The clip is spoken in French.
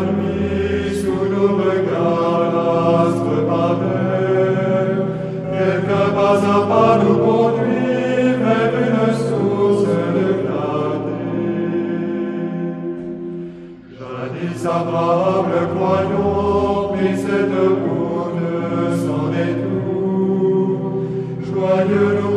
nuit, sous nos regards, l'astre pareil, quelqu'un pas à pas nous conduit vers une source de clarté. Jadis Abraham le croyant, prit cette route sans détour, joyeux nous